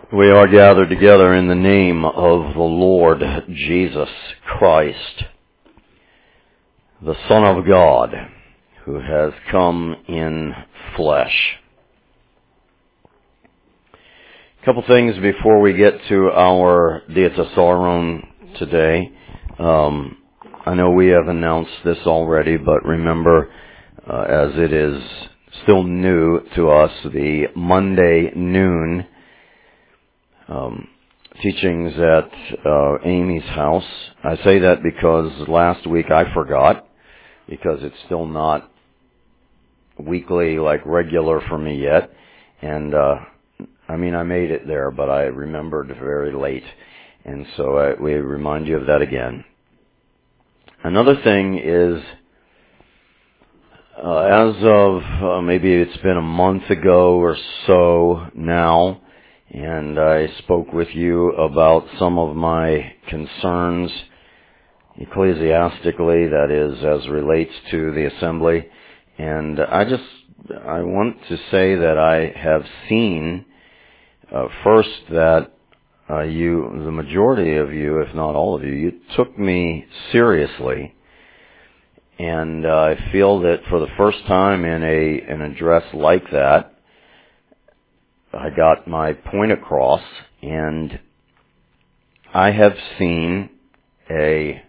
We are gathered together in the name of the Lord Jesus Christ, the Son of God, who has come in flesh. A couple things before we get to our Diatessaron today. I know we have announced this already, but remember, as it is still new to us, the Monday noon teachings at Amy's house. I say that because last week I forgot, because it's still not weekly, like regular for me yet. And I made it there, but I remembered very late. And so we remind you of that again. Another thing is, as of maybe it's been a month ago or so now, and I spoke with you about some of my concerns ecclesiastically, that is, as relates to the assembly. And I want to say that I have seen, first, that the majority of you, if not all of you took me seriously. And I feel that for the first time in an address like that, I got my point across, and I have seen a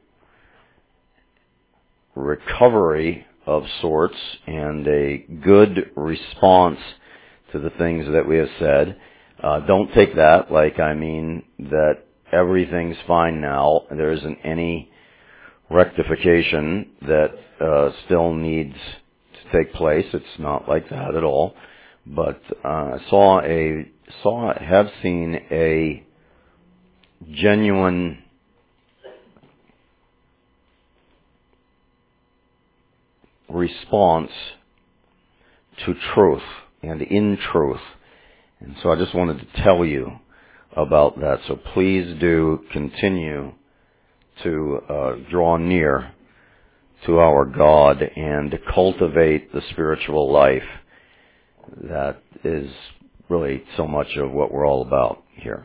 recovery of sorts and a good response to the things that we have said. Don't take that like I mean that everything's fine now. There isn't any rectification that still needs to take place. It's not like that at all. But have seen a genuine response to truth and in truth. And so I just wanted to tell you about that. So please do continue to draw near to our God and cultivate the spiritual life. That is really so much of what we're all about here.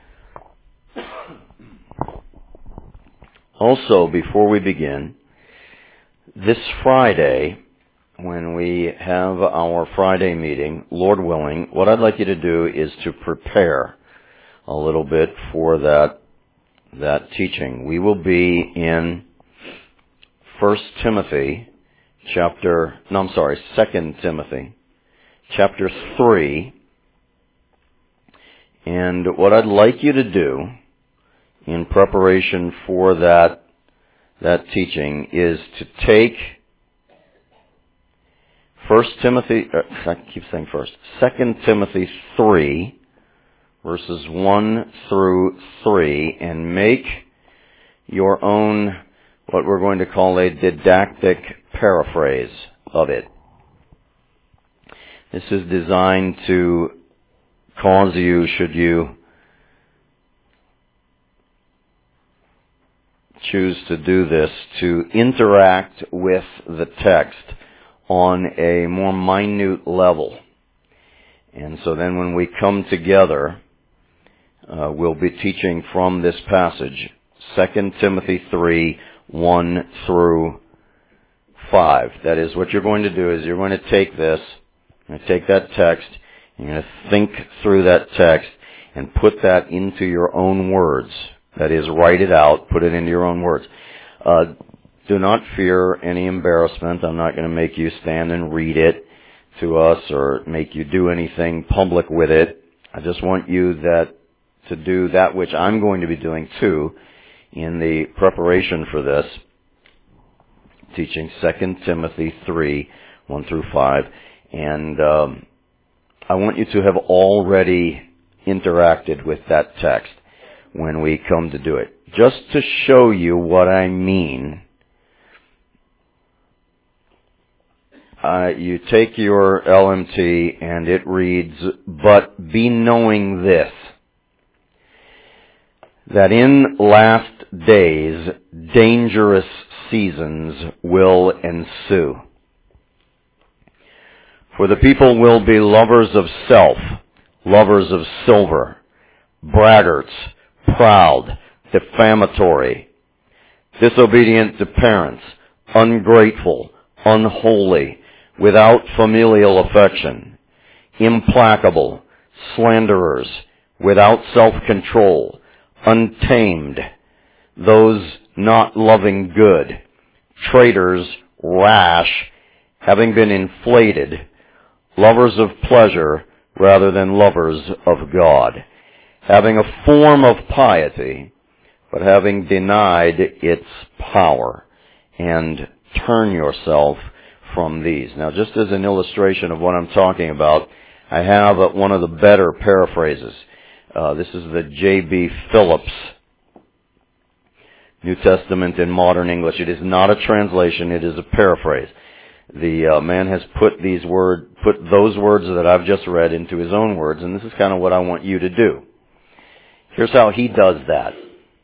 Also, before we begin, this Friday, when we have our Friday meeting, Lord willing, what I'd like you to do is to prepare a little bit for that teaching. We will be in 2 Timothy chapter 3, and what I'd like you to do in preparation for that teaching is to take 2 Timothy 3, verses 1 through 3, and make your own, what we're going to call a didactic paraphrase of it. This is designed to cause you, should you choose to do this, to interact with the text on a more minute level. And so then when we come together, we'll be teaching from this passage, 2 Timothy 3, 1 through 5. That is, what you're going to do is you're going to take this, you're going to take that text, you're going to think through that text and put that into your own words. That is, write it out, put it into your own words. Do not fear any embarrassment. I'm not going to make you stand and read it to us or make you do anything public with it. I just want you to do that which I'm going to be doing too in the preparation for this, teaching 2 Timothy 3, 1 through 5. And I want you to have already interacted with that text when we come to do it. Just to show you what I mean, you take your LMT and it reads, "But be knowing this, that in last days dangerous seasons will ensue. For the people will be lovers of self, lovers of silver, braggarts, proud, defamatory, disobedient to parents, ungrateful, unholy, without familial affection, implacable, slanderers, without self-control, untamed, those not loving good, traitors, rash, having been inflated, lovers of pleasure rather than lovers of God, having a form of piety, but having denied its power, and turn yourself from these. Now, just as an illustration of what I'm talking about, I have one of the better paraphrases. This is the J.B. Phillips New Testament in Modern English. It is not a translation, it is a paraphrase. The man has put those words that I've just read into his own words, and this is kind of what I want you to do. Here's how he does that.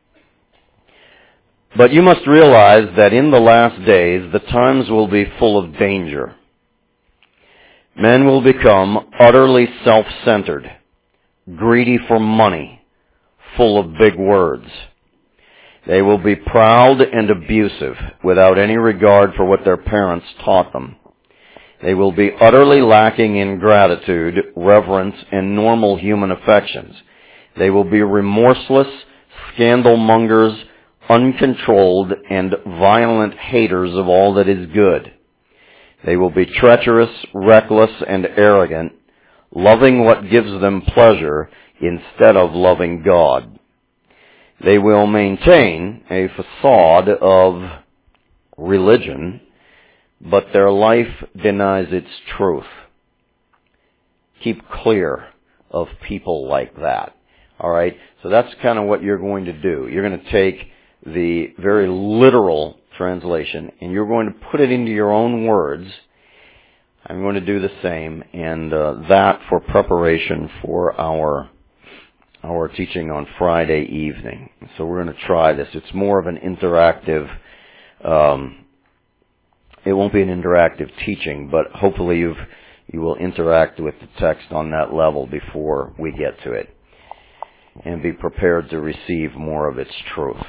But you must realize that in the last days, the times will be full of danger. Men will become utterly self-centered, greedy for money, full of big words. They will be proud and abusive, without any regard for what their parents taught them. They will be utterly lacking in gratitude, reverence, and normal human affections. They will be remorseless, scandal-mongers, uncontrolled, and violent haters of all that is good. They will be treacherous, reckless, and arrogant, loving what gives them pleasure instead of loving God. They will maintain a facade of religion, but their life denies its truth. Keep clear of people like that. All right? So that's kind of what you're going to do. You're going to take the very literal translation and you're going to put it into your own words. I'm going to do the same, and that for preparation for our teaching on Friday evening. So we're going to try this. It's more of an interactive, it won't be an interactive teaching, but hopefully you will interact with the text on that level before we get to it, and be prepared to receive more of its truth.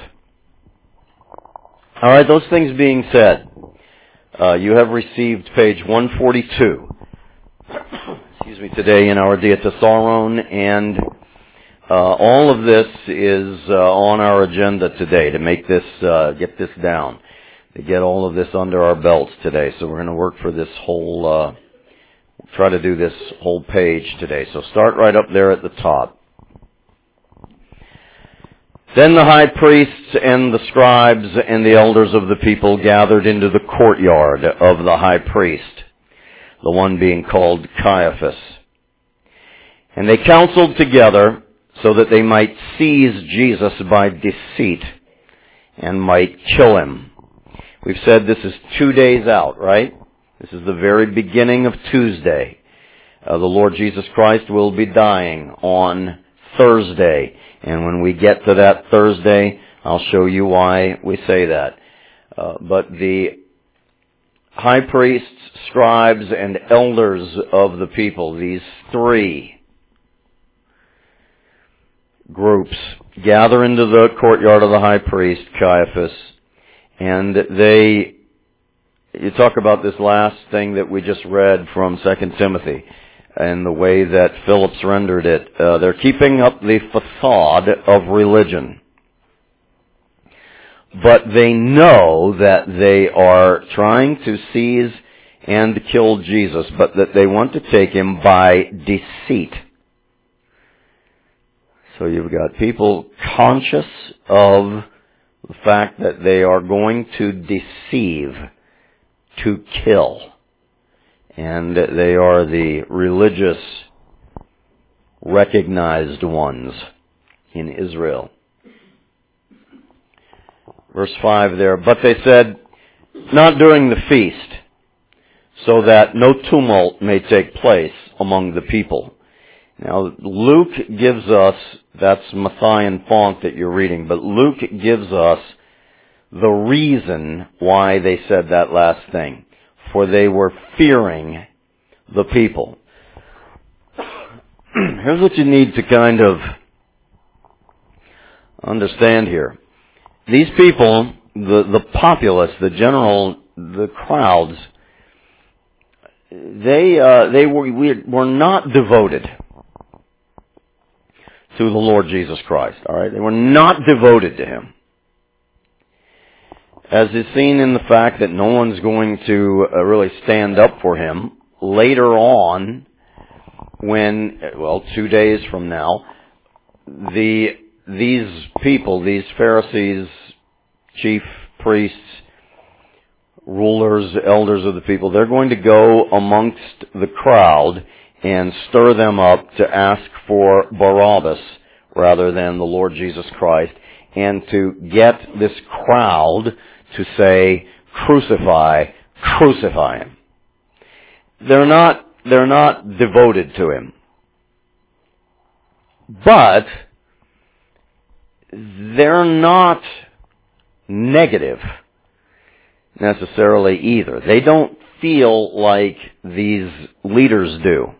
All right, those things being said, you have received page 142, today in our Diatessaron, and all of this is on our agenda today to make this, get this down, to get all of this under our belts today. So we're going to work for this whole, try to do this whole page today. So start right up there at the top. Then the high priests and the scribes and the elders of the people gathered into the courtyard of the high priest, the one being called Caiaphas. And they counseled together so that they might seize Jesus by deceit and might kill him. We've said this is 2 days out, right? This is the very beginning of Tuesday. The Lord Jesus Christ will be dying on Thursday. And when we get to that Thursday, I'll show you why we say that. But the high priests, scribes, and elders of the people, these three groups, gather into the courtyard of the high priest, Caiaphas, and you talk about this last thing that we just read from 2 Timothy, and the way that Phillips rendered it. They're keeping up the facade of religion. But they know that they are trying to seize and kill Jesus, but that they want to take him by deceit. So you've got people conscious of the fact that they are going to deceive, to kill. And they are the religious, recognized ones in Israel. Verse 5 there, but they said, not during the feast, so that no tumult may take place among the people. Now, Luke gives us, that's Matthian font that you're reading, but Luke gives us the reason why they said that last thing. For they were fearing the people. Here's what you need to kind of understand here. These people, the populace, the crowds, they were not devoted to the Lord Jesus Christ. All right, they were not devoted to Him, as is seen in the fact that no one's going to really stand up for Him later on, when 2 days from now, these people, these Pharisees, chief priests, rulers, elders of the people, they're going to go amongst the crowd and stir them up to ask for Barabbas rather than the Lord Jesus Christ, and to get this crowd to say, crucify, crucify Him. They're not devoted to Him. But they're not negative necessarily either. They don't feel like these leaders do.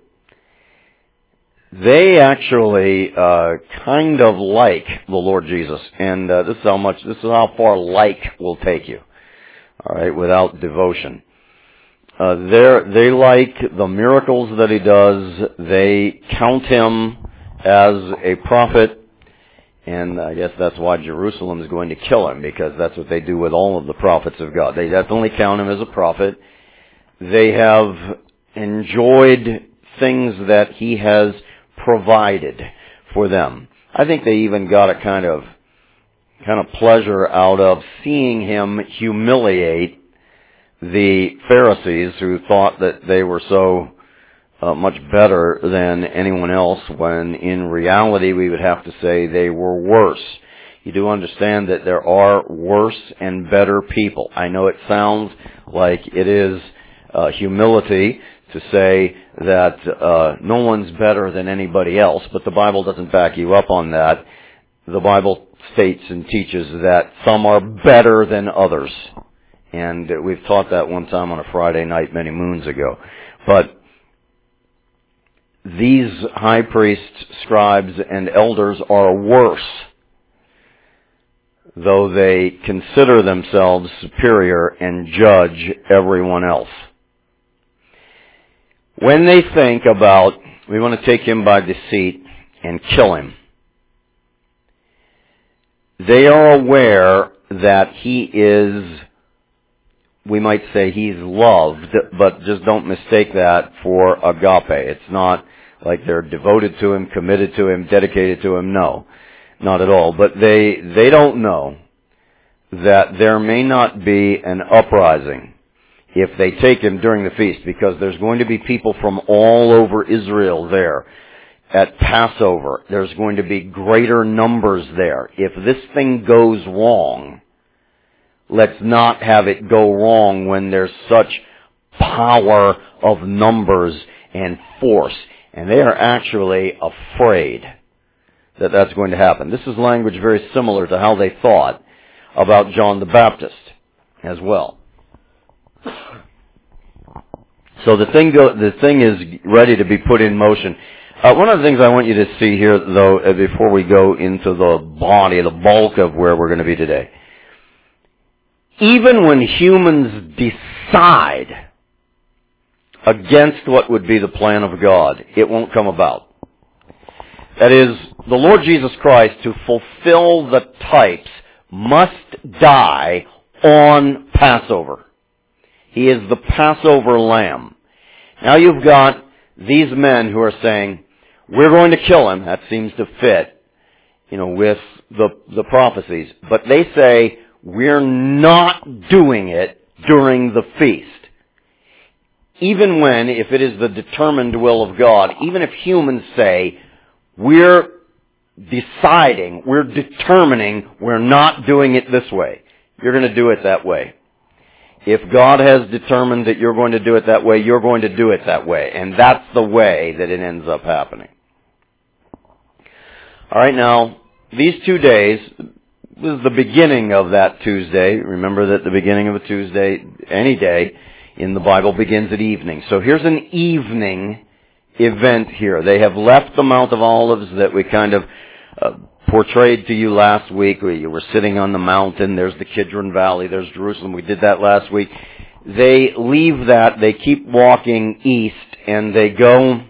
They actually kind of like the Lord Jesus, and this is how far like will take you. All right, without devotion. They like the miracles that He does. They count Him as a prophet. And I guess that's why Jerusalem is going to kill Him, because that's what they do with all of the prophets of God. They definitely count Him as a prophet. They have enjoyed things that He has provided for them. I think they even got a kind of pleasure out of seeing Him humiliate the Pharisees, who thought that they were so much better than anyone else, when in reality we would have to say they were worse. You do understand that there are worse and better people. I know it sounds like it is humility to say that no one's better than anybody else, but the Bible doesn't back you up on that. The Bible states and teaches that some are better than others. And we've taught that one time on a Friday night many moons ago. But these high priests, scribes, and elders are worse, though they consider themselves superior and judge everyone else. When they think about, we want to take Him by deceit and kill Him, they are aware that He is, we might say He's loved, but just don't mistake that for agape. It's not like they're devoted to Him, committed to Him, dedicated to Him. No, not at all. But they don't know that there may not be an uprising if they take Him during the feast, because there's going to be people from all over Israel there at Passover. There's going to be greater numbers there. If this thing goes wrong, let's not have it go wrong when there's such power of numbers and force. And they are actually afraid that that's going to happen. This is language very similar to how they thought about John the Baptist as well. So the thing is ready to be put in motion. One of the things I want you to see here, though, before we go into the bulk of where we're going to be today. Even when humans decide against what would be the plan of God, it won't come about. That is, the Lord Jesus Christ, to fulfill the types, must die on Passover. He is the Passover lamb. Now you've got these men who are saying, we're going to kill Him. That seems to fit, with the prophecies. But they say, we're not doing it during the feast. Even when, if it is the determined will of God, even if humans say, we're deciding, we're determining, we're not doing it this way, you're going to do it that way. If God has determined that you're going to do it that way, you're going to do it that way. And that's the way that it ends up happening. All right, now, these 2 days, this is the beginning of that Tuesday. Remember that the beginning of a Tuesday, any day in the Bible, begins at evening. So here's an evening event here. They have left the Mount of Olives that we kind of portrayed to you last week, where you were sitting on the mountain, there's the Kidron Valley, there's Jerusalem, we did that last week. They leave that, they keep walking east, and they go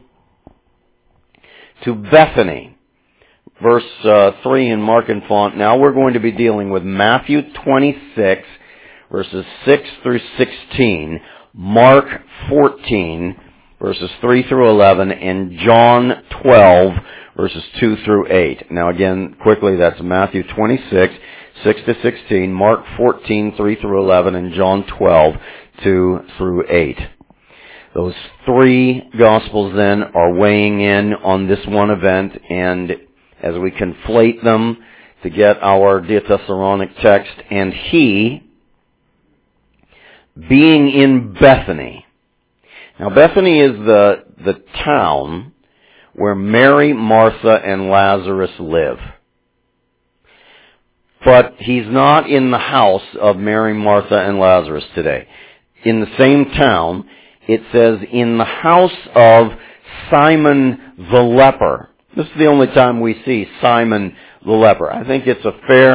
to Bethany. Verse 3 in mark and font. Now we're going to be dealing with Matthew 26, verses 6 through 16, Mark 14, verses 3 through 11, and John 12, verses 2 through 8. Now again, quickly, that's Matthew 26, 6 to 16, Mark 14, 3 through 11, and John 12, 2 through 8. Those three Gospels then are weighing in on this one event, and as we conflate them to get our Deuteronomic text, and he, being in Bethany. Now Bethany is the town where Mary, Martha, and Lazarus live. But he's not in the house of Mary, Martha, and Lazarus today. In the same town, it says, in the house of Simon the leper. This is the only time we see Simon the leper. I think it's a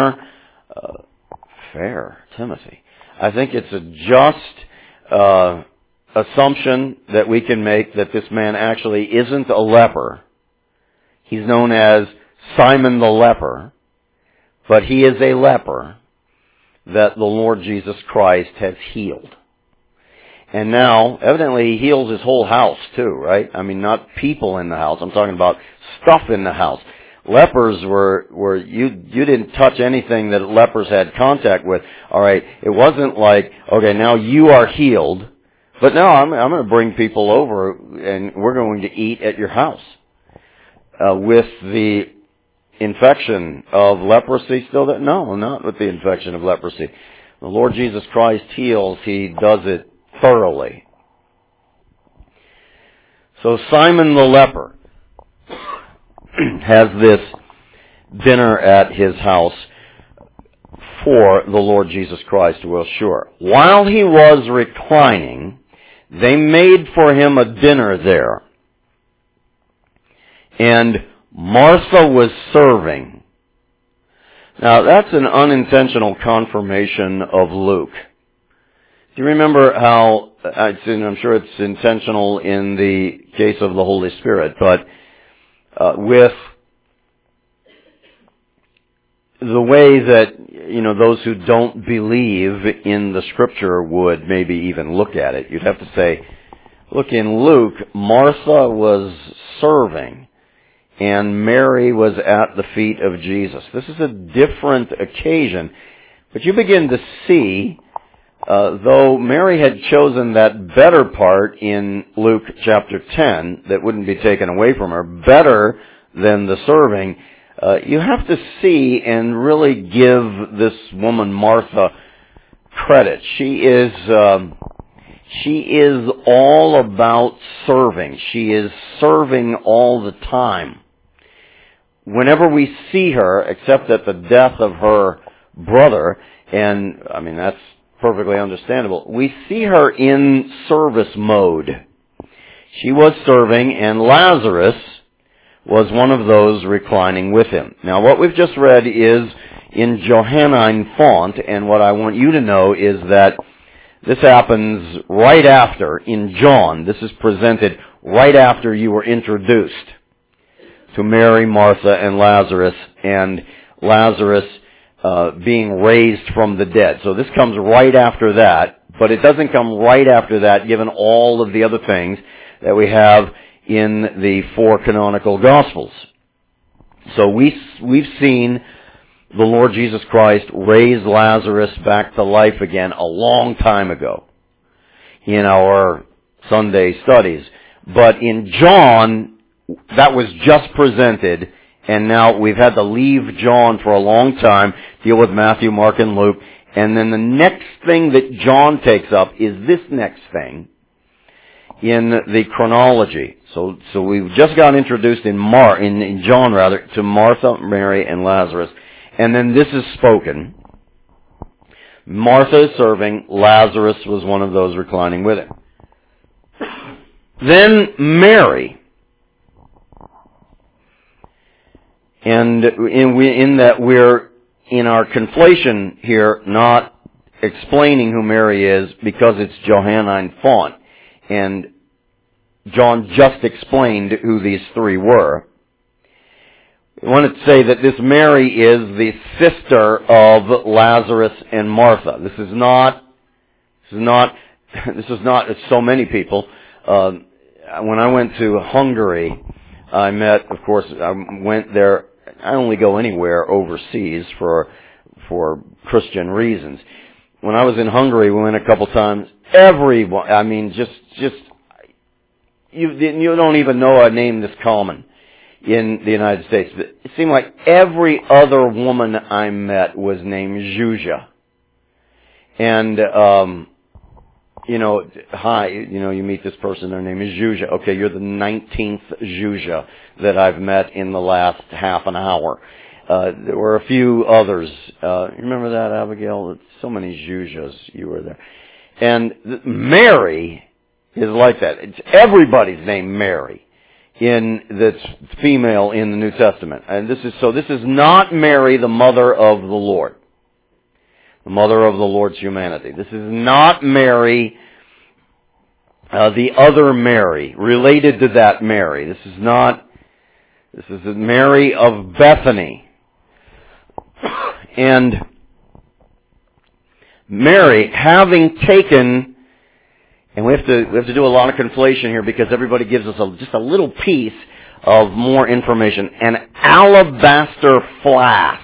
fair, Timothy. I think it's a just assumption that we can make that this man actually isn't a leper. He's known as Simon the leper, but he is a leper that the Lord Jesus Christ has healed. And now, evidently, he heals his whole house too, right? I mean, not people in the house. I'm talking about stuff in the house. Lepers were you didn't touch anything that lepers had contact with. All right, it wasn't like, okay, now you are healed, but no, I'm going to bring people over and we're going to eat at your house. With the infection of leprosy still there? No, not with the infection of leprosy. The Lord Jesus Christ heals. He does it thoroughly. So Simon the leper has this dinner at his house for the Lord Jesus Christ, we're sure. While he was reclining, they made for him a dinner there. And Martha was serving. Now that's an unintentional confirmation of Luke. Do you remember how, I'm sure it's intentional in the case of the Holy Spirit, but with the way that, those who don't believe in the Scripture would maybe even look at it, you'd have to say, look, in Luke, Martha was serving, and Mary was at the feet of Jesus. This is a different occasion, but you begin to see, though Mary had chosen that better part in Luke chapter 10 that wouldn't be taken away from her, better than the serving, you have to see and really give this woman Martha credit. She is all about serving. She is serving all the time. Whenever we see her, except at the death of her brother, and that's perfectly understandable, we see her in service mode. She was serving, and Lazarus was one of those reclining with him. Now, what we've just read is in Johannine font, and what I want you to know is that this happens right after, in John, this is presented right after you were introduced to Mary, Martha, and Lazarus being raised from the dead. So this comes right after that, but it doesn't come right after that given all of the other things that we have in the four canonical Gospels. So we've seen the Lord Jesus Christ raise Lazarus back to life again a long time ago in our Sunday studies. But in John, that was just presented, and now we've had to leave John for a long time, deal with Matthew, Mark, and Luke, and then the next thing that John takes up is this next thing in the chronology. So we've just got introduced in John to Martha, Mary, and Lazarus, and then this is spoken. Martha is serving, Lazarus was one of those reclining with him. Then Mary And in that we're, in our conflation here, not explaining who Mary is because it's Johannine font. And John just explained who these three were. I want to say that this Mary is the sister of Lazarus and Martha. This is not so many people. When I went to Hungary, I met, of course, I went there. I only go anywhere overseas for Christian reasons. When I was in Hungary, we went a couple times. Everyone, I mean, you don't even know a name this common in the United States. But it seemed like every other woman I met was named Zsuzsa. And, hi, you meet this person, their name is Zsuzsa. Okay, you're the 19th Zsuzsa that I've met in the last half an hour. There were a few others. You remember that, Abigail? So many Zsuzsas you were there. And Mary is like that. It's everybody's named Mary that's female in the New Testament. And this is not Mary, the mother of the Lord. The mother of the Lord's humanity. This is not Mary, the other Mary, related to that Mary. This is Mary of Bethany. And Mary, having taken, and we have to do a lot of conflation here because everybody gives us just a little piece of more information. An alabaster flask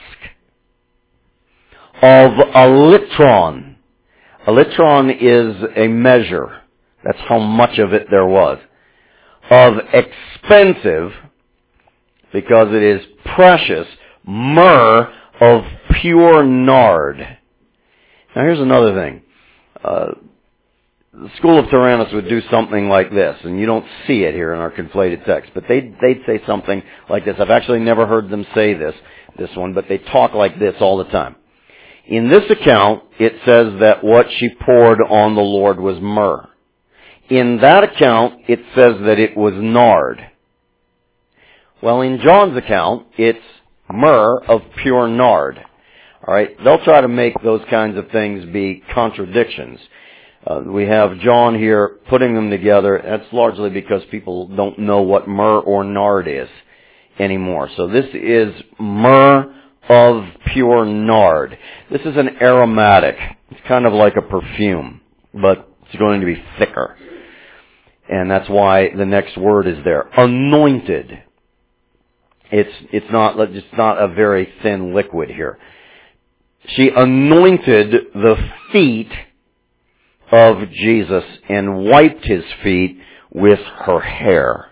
of a litron. A litron is a measure. That's how much of it there was. Of expensive, because it is precious, myrrh of pure nard. Now here's another thing. The School of Tyrannus would do something like this, and you don't see it here in our conflated text, but they'd say something like this. I've actually never heard them say this one, but they talk like this all the time. In this account, it says that what she poured on the Lord was myrrh. In that account, it says that it was nard. Well, in John's account, it's myrrh of pure nard. All right, they'll try to make those kinds of things be contradictions. We have John here putting them together. That's largely because people don't know what myrrh or nard is anymore. So this is myrrh of pure nard. This is an aromatic. It's kind of like a perfume, but it's going to be thicker. And that's why the next word is there. Anointed. It's not a very thin liquid here. She anointed the feet of Jesus and wiped his feet with her hair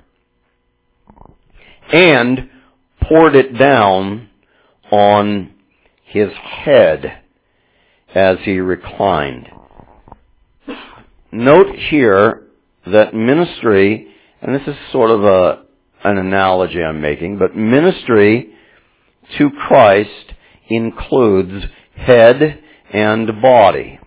and poured it down on his head as he reclined. Note here that ministry, and this is sort of an analogy I'm making, but ministry to Christ includes head and body.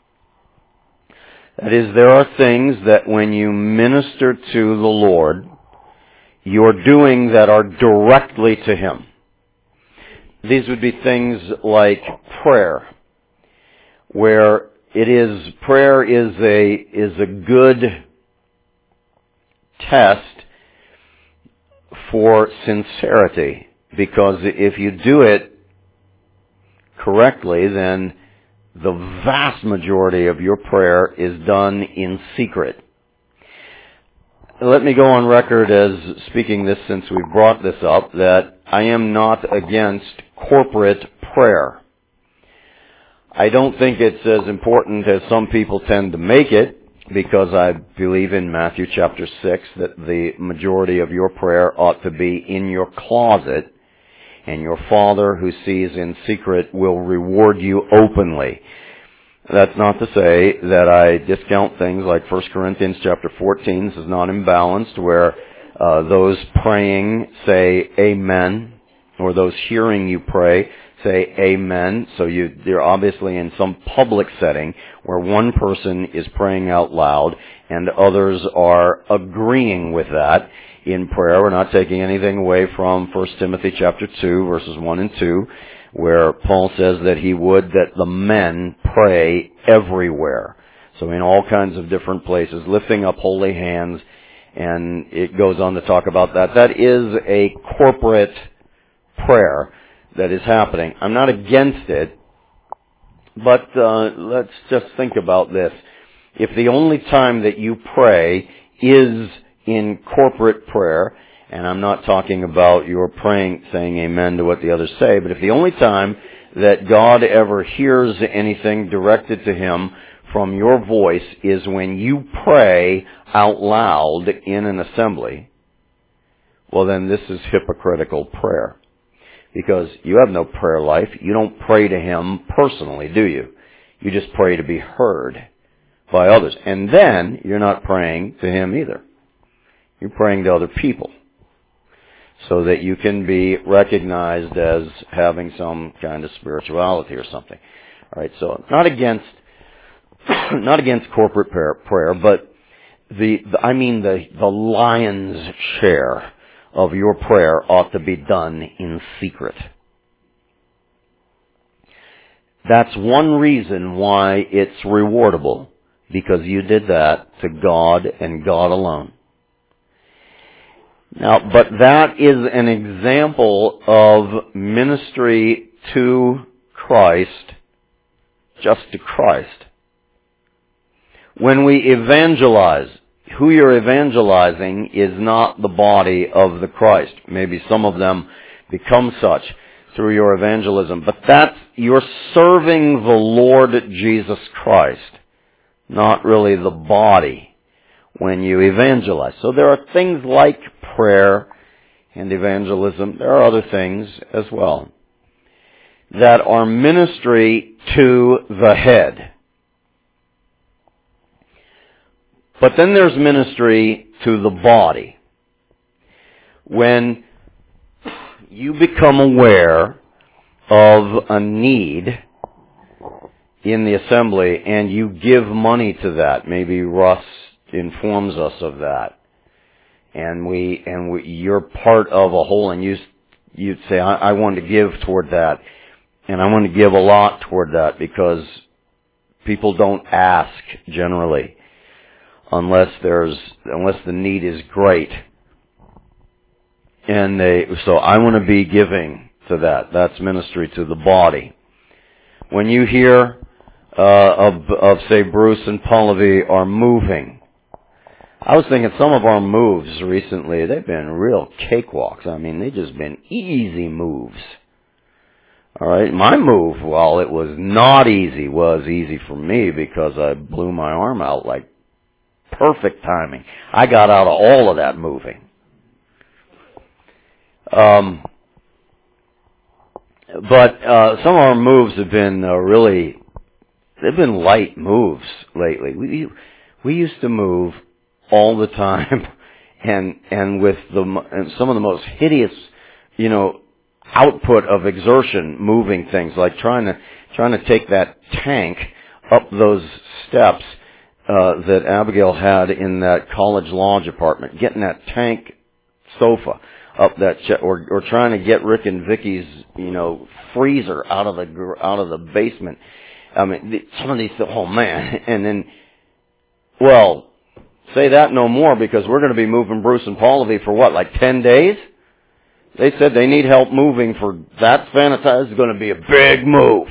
That is, there are things that when you minister to the Lord, you're doing that are directly to Him. These would be things like prayer, where prayer is a good test for sincerity, because if you do it correctly, then the vast majority of your prayer is done in secret. Let me go on record as speaking this, since we've brought this up, that I am not against corporate prayer. I don't think it's as important as some people tend to make it, because I believe in Matthew chapter 6 that the majority of your prayer ought to be in your closet, and your Father who sees in secret will reward you openly. That's not to say that I discount things like 1 Corinthians chapter 14. This is not imbalanced, where those praying say amen, or those hearing you pray say amen. So you're obviously in some public setting where one person is praying out loud and others are agreeing with that. in prayer. We're not taking anything away from 1 Timothy chapter 2, verses 1 and 2, where Paul says that he would that the men pray everywhere. So in all kinds of different places, lifting up holy hands, and it goes on to talk about that. That is a corporate prayer that is happening. I'm not against it, but let's just think about this. If the only time that you pray is in corporate prayer, and I'm not talking about your praying, saying amen to what the others say, but if the only time that God ever hears anything directed to Him from your voice is when you pray out loud in an assembly, well then this is hypocritical prayer. Because you have no prayer life. You don't pray to Him personally, do you? You just pray to be heard by others. And then you're not praying to Him either. You're praying to other people so that you can be recognized as having some kind of spirituality or something. All right, so not against corporate prayer, but the lion's share of your prayer ought to be done in secret. That's one reason why it's rewardable, because you did that to God and God alone. Now, but that is an example of ministry to Christ, just to Christ. When we evangelize, who you're evangelizing is not the body of the Christ. Maybe some of them become such through your evangelism, but you're serving the Lord Jesus Christ, not really the body when you evangelize. So there are things like prayer and evangelism. There are other things as well that are ministry to the head. But then there's ministry to the body. When you become aware of a need in the assembly and you give money to that, maybe Russ informs us of that, and you're part of a whole, and you'd say, I want to give toward that, and I want to give a lot toward that, because people don't ask generally unless the need is great. So I want to be giving to that. That's ministry to the body. When you hear of say Bruce and Pallavi are moving, I was thinking some of our moves recently, they've been real cakewalks. I mean, they've just been easy moves. All right, my move, while it was not easy, was easy for me because I blew my arm out like perfect timing. I got out of all of that moving. But some of our moves have been they've been light moves lately. We used to move all the time, and with some of the most hideous, output of exertion, moving things like trying to take that tank up those steps that Abigail had in that college lodge apartment, getting that tank sofa up that or trying to get Rick and Vicky's freezer out of the basement. I mean, some of these, oh man, and then, well, say that no more, because we're going to be moving Bruce and Pallavi for what, like 10 days? They said they need help moving for that. It's going to be a big move.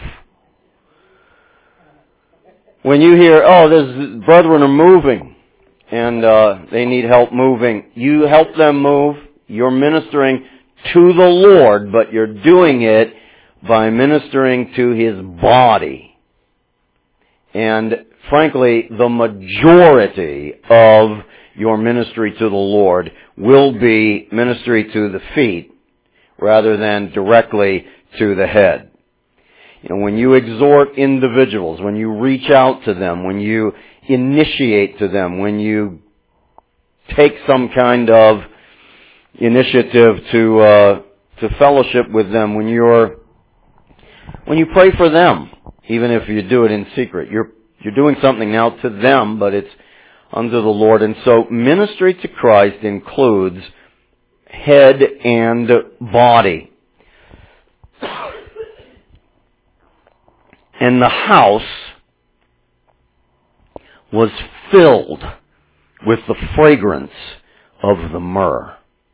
When you hear, these brethren are moving and they need help moving, you help them move. You're ministering to the Lord, but you're doing it by ministering to His body. And frankly, the majority of your ministry to the Lord will be ministry to the feet rather than directly to the head. When you exhort individuals, when you reach out to them, when you initiate to them, when you take some kind of initiative to fellowship with them, when you pray for them, even if you do it in secret, you're doing something now to them, but it's unto the Lord. And so ministry to Christ includes head and body. And the house was filled with the fragrance of the myrrh.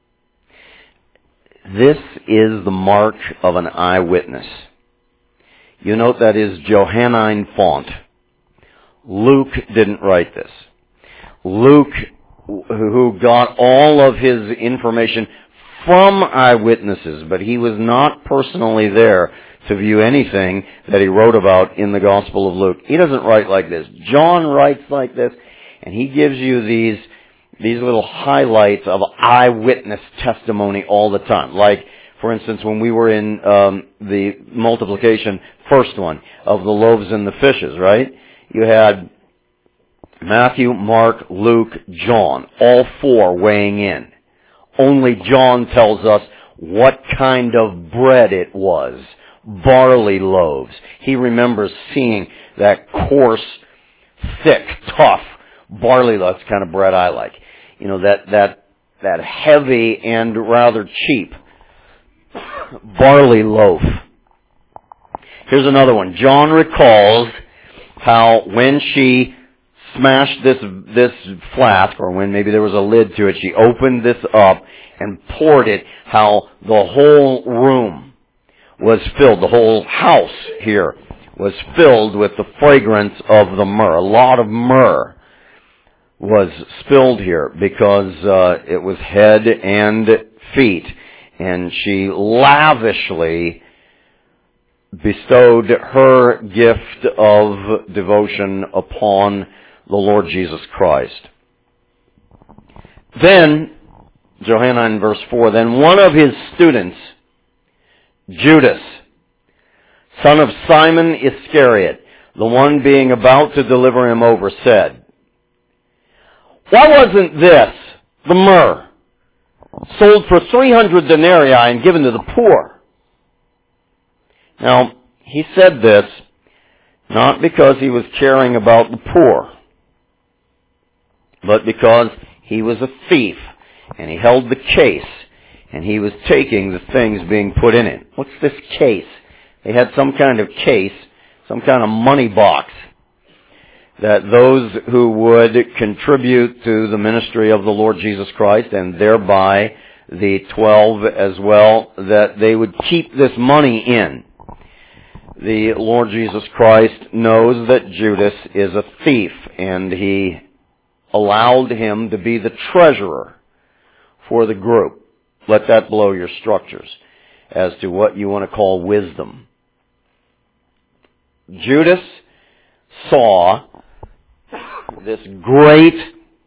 This is the mark of an eyewitness. You note that is Johannine font. Luke didn't write this. Luke, who got all of his information from eyewitnesses, but he was not personally there to view anything that he wrote about in the Gospel of Luke. He doesn't write like this. John writes like this, and he gives you these little highlights of eyewitness testimony all the time. Like, for instance, when we were in the multiplication, first one, of the loaves and the fishes, right? You had Matthew, Mark, Luke, John, all four weighing in. Only John tells us what kind of bread it was. Barley loaves. He remembers seeing that coarse, thick, tough barley loaf. That's the kind of bread I like. You know, that heavy and rather cheap barley loaf. Here's another one. John recalls how when she smashed this flask, or when maybe there was a lid to it, she opened this up and poured it, how the whole room was filled, the whole house here was filled with the fragrance of the myrrh. A lot of myrrh was spilled here because it was head and feet, and she lavishly bestowed her gift of devotion upon the Lord Jesus Christ. Then, Johannine verse 4, then one of his students, Judas, son of Simon Iscariot, the one being about to deliver him over, said, why wasn't this, the myrrh, sold for 300 denarii and given to the poor? Now, he said this not because he was caring about the poor, but because he was a thief, and he held the case, and he was taking the things being put in it. What's this case? They had some kind of case, some kind of money box, that those who would contribute to the ministry of the Lord Jesus Christ, and thereby the 12 as well, that they would keep this money in. The Lord Jesus Christ knows that Judas is a thief, and he allowed him to be the treasurer for the group. Let that blow your structures as to what you want to call wisdom. Judas saw this great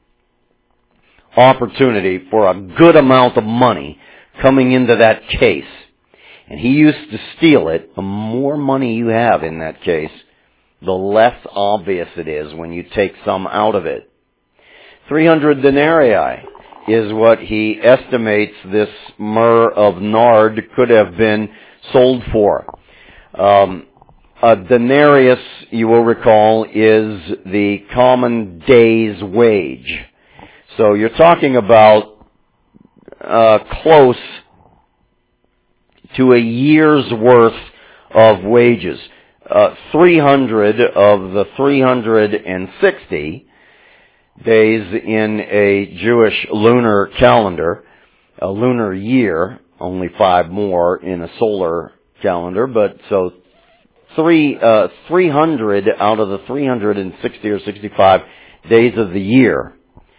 opportunity for a good amount of money coming into that case. And he used to steal it. The more money you have in that case, the less obvious it is when you take some out of it. 300 denarii is what he estimates this myrrh of nard could have been sold for. A denarius, you will recall, is the common day's wage. So you're talking about close to a year's worth of wages. 300 of the 360 days in a Jewish lunar calendar, a lunar year, only 5 more in a solar calendar, but so 300 out of the 360 or 65 days of the year,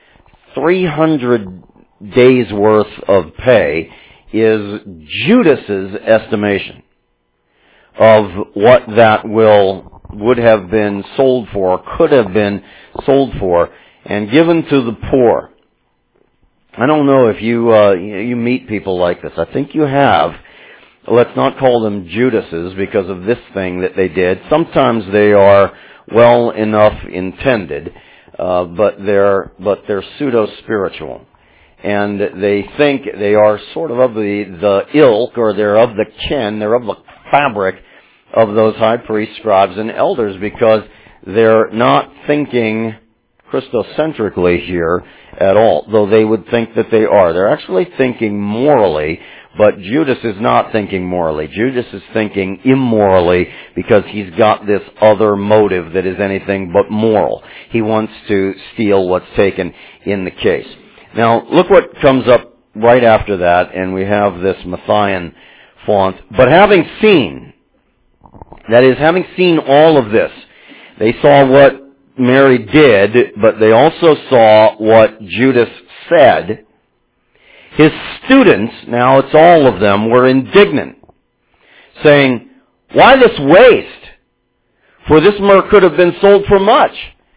300 days worth of pay is Judas's estimation of what that would have been sold for, could have been sold for, and given to the poor. I don't know if you meet people like this. I think you have. Let's not call them Judases because of this thing that they did. Sometimes they are well enough intended, but they're pseudo-spiritual. And they think they are sort of the ilk, or they're of the kin, they're of the fabric of those high priests, scribes, and elders, because they're not thinking Christocentrically here at all, though they would think that they are. They're actually thinking morally, but Judas is not thinking morally. Judas is thinking immorally because he's got this other motive that is anything but moral. He wants to steal what's taken in the case. Now, look what comes up right after that, and we have this Matthean font. But having seen, that is, having seen all of this, they saw what Mary did, but they also saw what Judas said. His students, now it's all of them, were indignant, saying, "Why this waste? For this myrrh could have been sold for much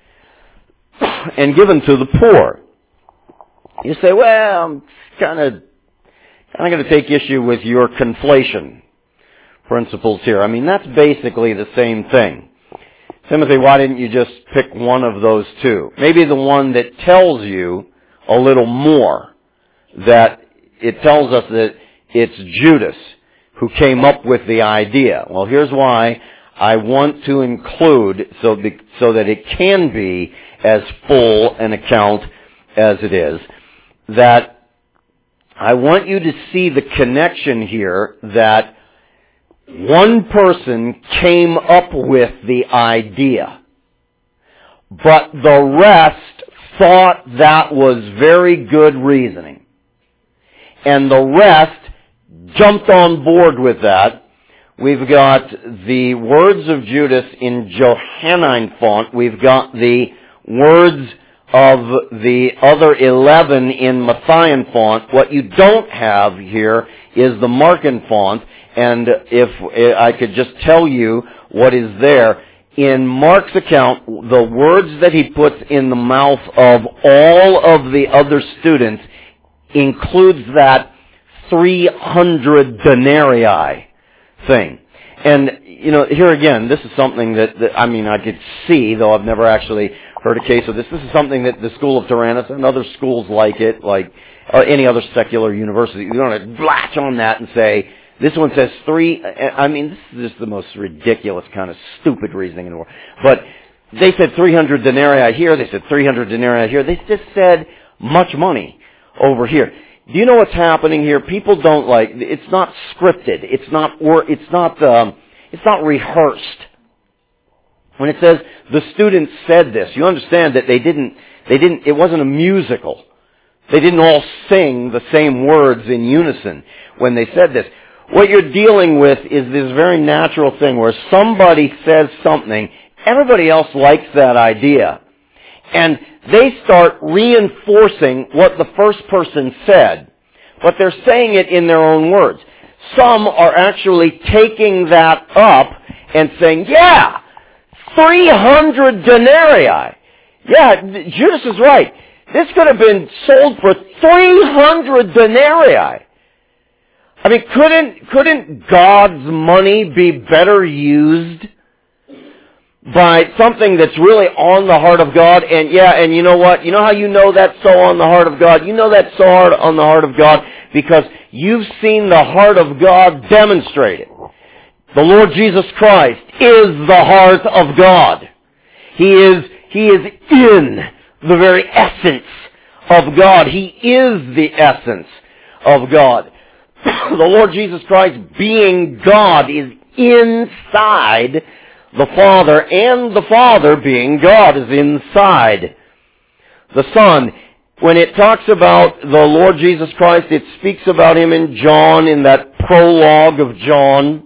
and given to the poor." You say, well, I'm kind of going to take issue with your conflation principles here. I mean, that's basically the same thing. Timothy, why didn't you just pick one of those two? Maybe the one that tells you a little more, that it tells us that it's Judas who came up with the idea. Well, here's why I want to include, so that it can be as full an account as it is, that I want you to see the connection here that one person came up with the idea, but the rest thought that was very good reasoning. And the rest jumped on board with that. We've got the words of Judas in Johannine font. We've got the words of the other 11 in Matthean font. What you don't have here is the Markan font. And if I could just tell you what is there, in Mark's account, the words that he puts in the mouth of all of the other students includes that 300 denarii thing. And, here again, this is something that I could see, though I've never actually heard a case of this. This is something that the School of Tyrannus and other schools like it, like any other secular university, you're going to latch on that and say, this one says 3, this is just the most ridiculous kind of stupid reasoning in the world. But they said 300 denarii here, they said 300 denarii here, they just said much money over here. Do you know what's happening here? People don't it's not scripted, it's not rehearsed. When it says the students said this, you understand that it wasn't a musical. They didn't all sing the same words in unison when they said this. What you're dealing with is this very natural thing where somebody says something, everybody else likes that idea, and they start reinforcing what the first person said, but they're saying it in their own words. Some are actually taking that up and saying, yeah, 300 denarii. Yeah, Judas is right. This could have been sold for 300 denarii. I mean, couldn't God's money be better used by something that's really on the heart of God? And you know what? You know how you know that's so on the heart of God? You know that's so hard on the heart of God because you've seen the heart of God demonstrated. The Lord Jesus Christ is the heart of God. He is in the very essence of God. He is the essence of God. The Lord Jesus Christ, being God, is inside the Father, and the Father, being God, is inside the Son. When it talks about the Lord Jesus Christ, it speaks about Him in John, in that prologue of John,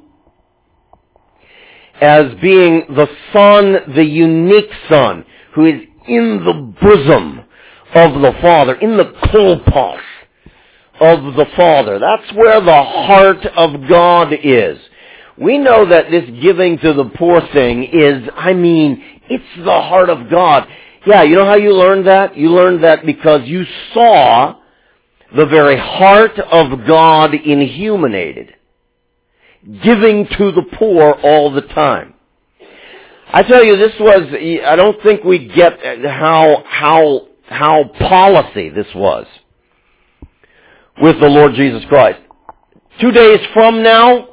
as being the Son, the unique Son, who is in the bosom of the Father, in the kolpos of the Father. That's where the heart of God is. We know that this giving to the poor thing is, it's the heart of God. Yeah, you know how you learned that? You learned that because you saw the very heart of God inhuminated, giving to the poor all the time. I tell you, I don't think we get how policy this was with the Lord Jesus Christ. 2 days from now,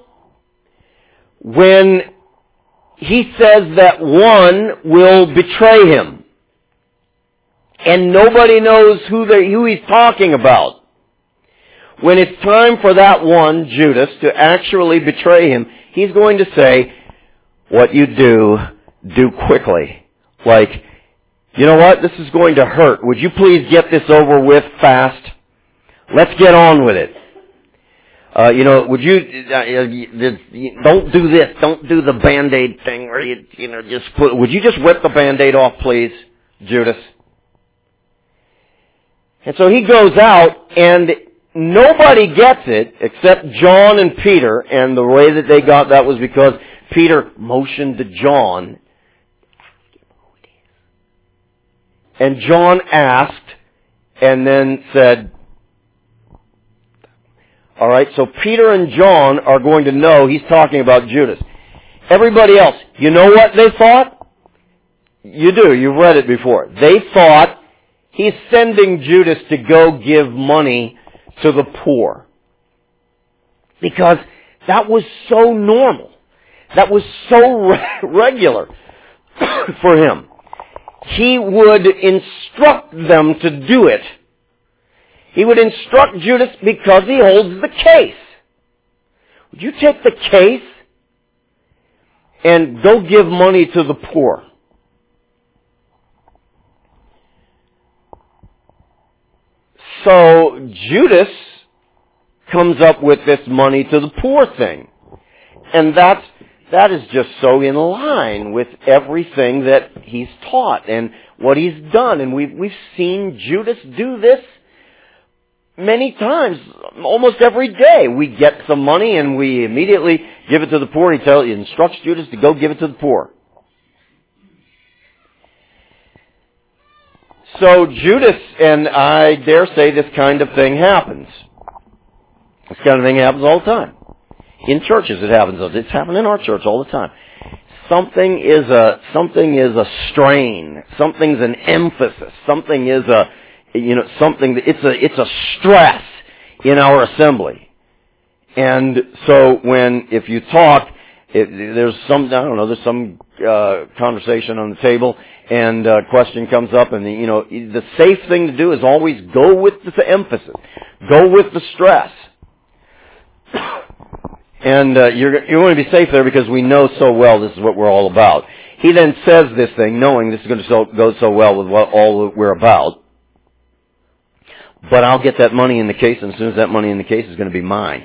when He says that one will betray Him, And nobody knows who he's talking about. When it's time for that one, Judas, to actually betray him, he's going to say, what you do quickly. Like, you know what? This is going to hurt. Would you please get this over with fast? Let's get on with it. Would you, don't do this. Don't do the Band-Aid thing where would you just rip the Band-Aid off, please, Judas? And so he goes out, and nobody gets it except John and Peter, and the way that they got that was because Peter motioned to John, and John asked, and then said, all right, so Peter and John are going to know he's talking about Judas. Everybody else, you know what they thought? You do, you've read it before. They thought he's sending Judas to go give money to the poor. Because that was so normal. That was so regular for him. He would instruct them to do it. He would instruct Judas because he holds the case. Would you take the case and go give money to the poor? So Judas comes up with this money to the poor thing. And that is just so in line with everything that he's taught and what he's done. And we've seen Judas do this many times, almost every day. We get some money and we immediately give it to the poor. He instructs Judas to go give it to the poor. So Judas, and I dare say this kind of thing happens. This kind of thing happens all the time. In churches it happens. It's happened in our church all the time. Something is a strain. Something's an emphasis. Something is it's a stress in our assembly. And so if you talk, there's some conversation on the table, and a question comes up, and the safe thing to do is always go with the emphasis, go with the stress, and you're going to be safe there because we know so well this is what we're all about. He then says this thing, knowing this is going to go so well with all that we're about. But I'll get that money in the case, and as soon as that money in the case is going to be mine.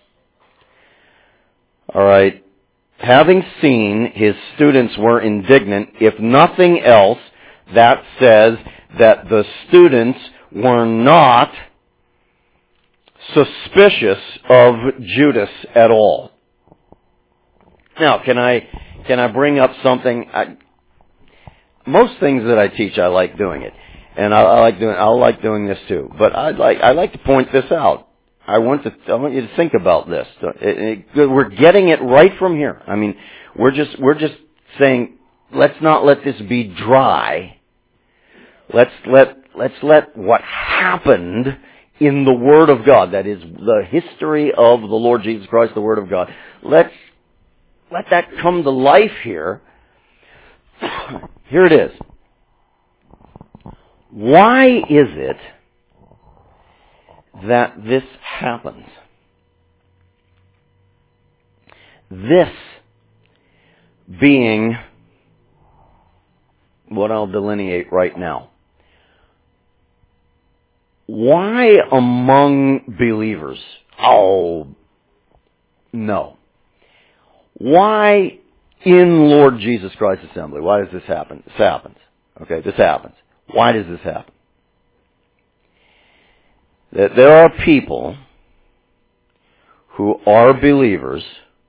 All right. Having seen his students were indignant, if nothing else, that says that the students were not suspicious of Judas at all. Now, can I bring up something? Most things that I teach, I like doing it. And I like doing this too. But I like to point this out. I want you to think about this. We're getting it right from here. I mean, we're just saying, let's not let this be dry. Let's let what happened in the Word of God, that is the history of the Lord Jesus Christ, the Word of God. Let that come to life here. Here it is. Why is it that this happens? This being what I'll delineate right now. Why among believers? Oh, no. Why in Lord Jesus Christ Assembly? Why does this happen? This happens. Okay, this happens. Why does this happen? That there are people who are believers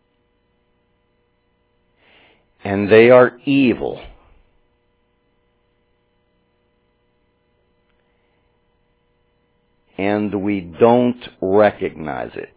and they are evil. And we don't recognize it.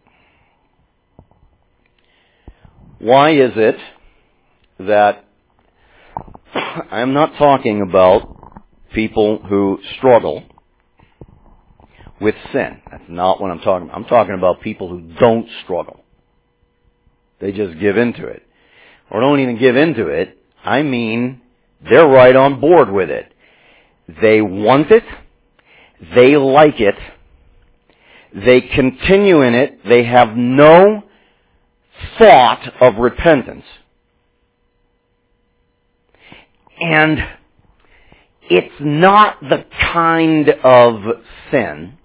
Why is it that I'm not talking about people who struggle with sin? That's not what I'm talking about. I'm talking about people who don't struggle. They just give into it. Or don't even give into it. I mean, they're right on board with it. They want it. They like it. They continue in it. They have no thought of repentance. And it's not the kind of sin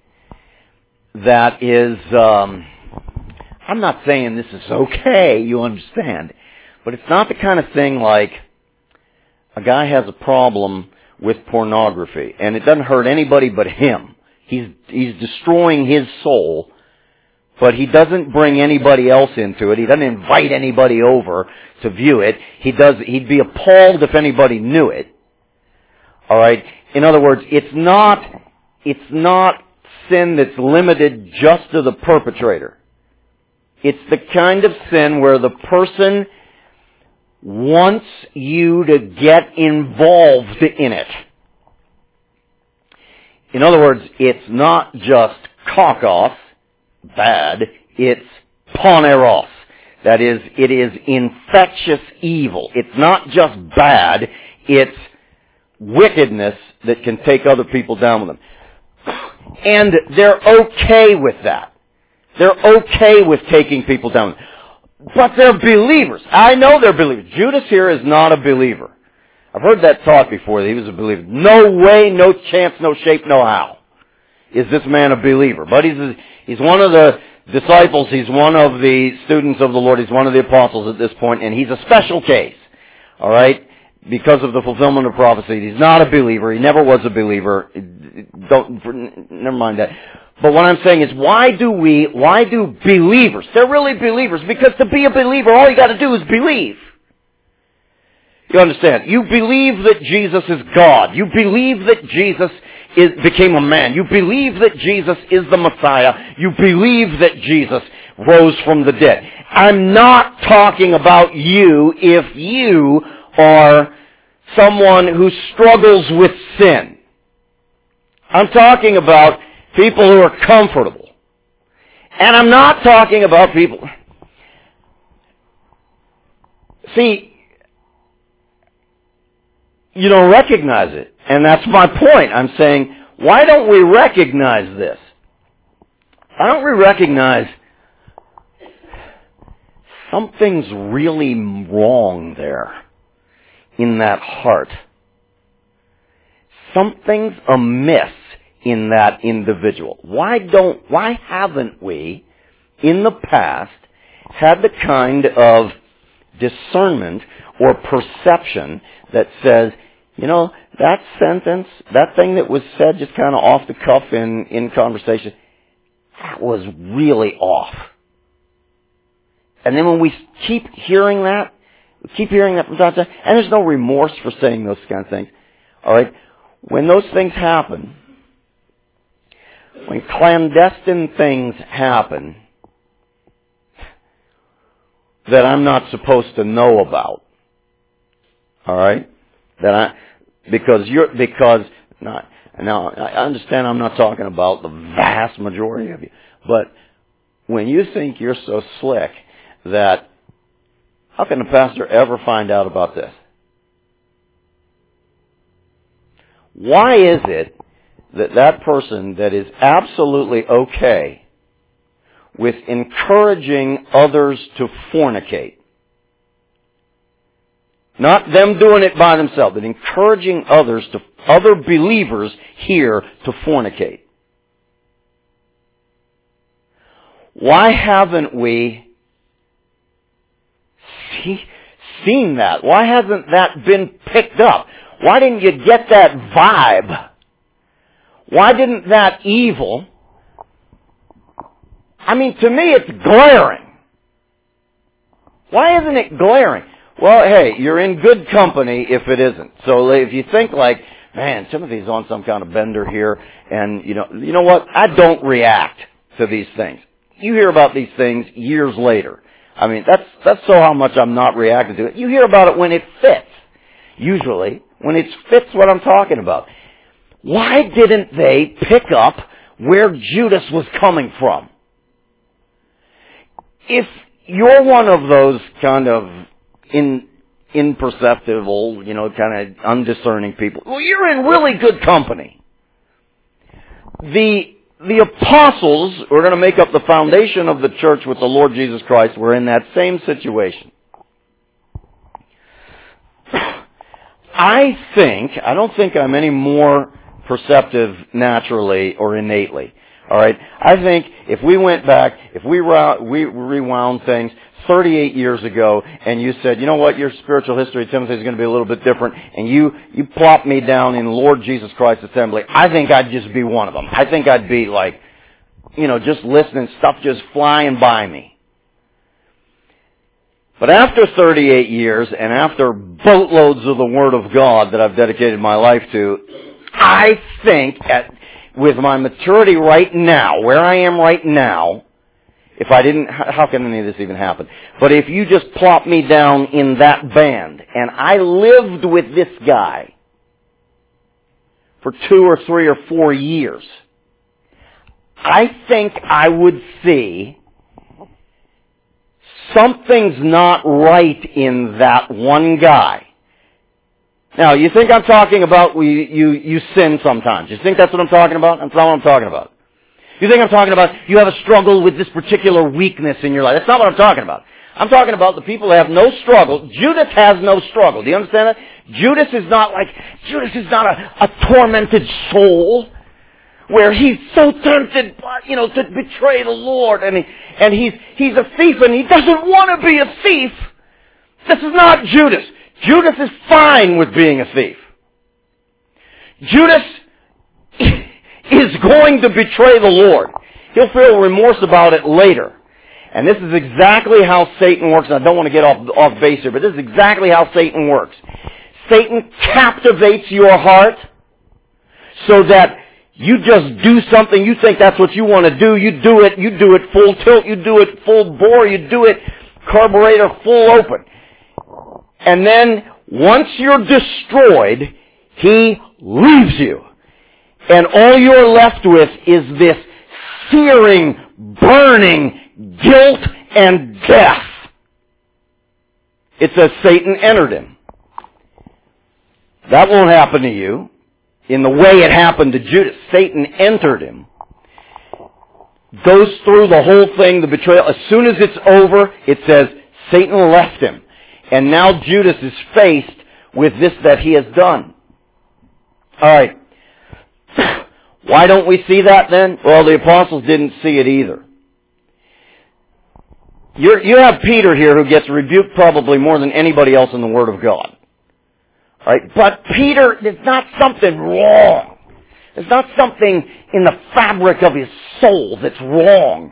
that is, I'm not saying this is okay, you understand, but it's not the kind of thing like a guy has a problem with pornography, and it doesn't hurt anybody but him. He's destroying his soul, but he doesn't bring anybody else into it. He doesn't invite anybody over to view it. He'd be appalled if anybody knew it. All right? In other words, it's not sin that's limited just to the perpetrator. It's the kind of sin where the person wants you to get involved in it. In other words, it's not just kakos, bad, it's poneros. That is, it is infectious evil. It's not just bad, it's wickedness that can take other people down with them. And they're okay with that. They're okay with taking people down. But they're believers. I know they're believers. Judas here is not a believer. I've heard that taught before, that he was a believer. No way, no chance, no shape, no how is this man a believer. But he's one of the disciples. He's one of the students of the Lord. He's one of the apostles at this point, and he's a special case. All right? Because of the fulfillment of prophecy. He's not a believer. He never was a believer. Never mind that. But what I'm saying is, why do believers, they're really believers, because to be a believer, all you got to do is believe. You understand? You believe that Jesus is God. You believe that Jesus became a man. You believe that Jesus is the Messiah. You believe that Jesus rose from the dead. I'm not talking about you if you are someone who struggles with sin. I'm talking about people who are comfortable. And I'm not talking about people... See, you don't recognize it. And that's my point. I'm saying, why don't we recognize this? Why don't we recognize something's really wrong there in that heart? Something's amiss in that individual. Why haven't we, in the past, had the kind of discernment or perception that says, you know, that sentence, that thing that was said just kind of off the cuff in conversation, that was really off. And then when we keep hearing that from time to time, and there's no remorse for saying those kind of things, all right? When those things happen, when clandestine things happen that I'm not supposed to know about, all right? Now I understand I'm not talking about the vast majority of you, but when you think you're so slick that, how can the pastor ever find out about this? Why is it that person that is absolutely okay with encouraging others to fornicate, not them doing it by themselves, but encouraging other believers here to fornicate? Why haven't we seen that? Why hasn't that been picked up? Why didn't you get that vibe? Why didn't that evil... I mean, to me, it's glaring. Why isn't it glaring? Well, hey, you're in good company if it isn't. So if you think like, man, Timothy's on some kind of bender here, and you know what? I don't react to these things. You hear about these things years later. I mean, that's so how much I'm not reacting to it. You hear about it when it fits. Usually, when it fits what I'm talking about. Why didn't they pick up where Judas was coming from? If you're one of those kind of imperceptible, kind of undiscerning people. Well, you're in really good company. The apostles who are going to make up the foundation of the church with the Lord Jesus Christ were in that same situation. I don't think I'm any more perceptive naturally or innately. All right? I think if we went back, if we rewound things 38 years ago, and you said, you know what, your spiritual history, Timothy, is going to be a little bit different, and you plopped me down in Lord Jesus Christ Assembly, I think I'd just be one of them. I think I'd be like, just listening, stuff just flying by me. But after 38 years, and after boatloads of the Word of God that I've dedicated my life to, I think, with my maturity right now, where I am right now, how can any of this even happen? But if you just plop me down in that band, and I lived with this guy for 2 or 3 or 4 years, I think I would see something's not right in that one guy. Now, you think I'm talking about you sin sometimes. You think that's what I'm talking about? That's not what I'm talking about. You think I'm talking about you have a struggle with this particular weakness in your life. That's not what I'm talking about. I'm talking about the people that have no struggle. Judas has no struggle. Do you understand that? Judas is not a tormented soul where he's so tempted, to betray the Lord, and he's a thief, and he doesn't want to be a thief. This is not Judas. Judas is fine with being a thief. Judas is going to betray the Lord. He'll feel remorse about it later. And this is exactly how Satan works. And I don't want to get off base here, but this is exactly how Satan works. Satan captivates your heart so that you just do something, you think that's what you want to do, you do it full tilt, you do it full bore, you do it carburetor full open. And then, once you're destroyed, he leaves you. And all you're left with is this searing, burning guilt and death. It says Satan entered him. That won't happen to you. In the way it happened to Judas, Satan entered him. Goes through the whole thing, the betrayal. As soon as it's over, it says Satan left him. And now Judas is faced with this that he has done. Alright. Why don't we see that then? Well, the apostles didn't see it either. You have Peter here who gets rebuked probably more than anybody else in the Word of God. Right? But Peter, there's not something wrong. There's not something in the fabric of his soul that's wrong.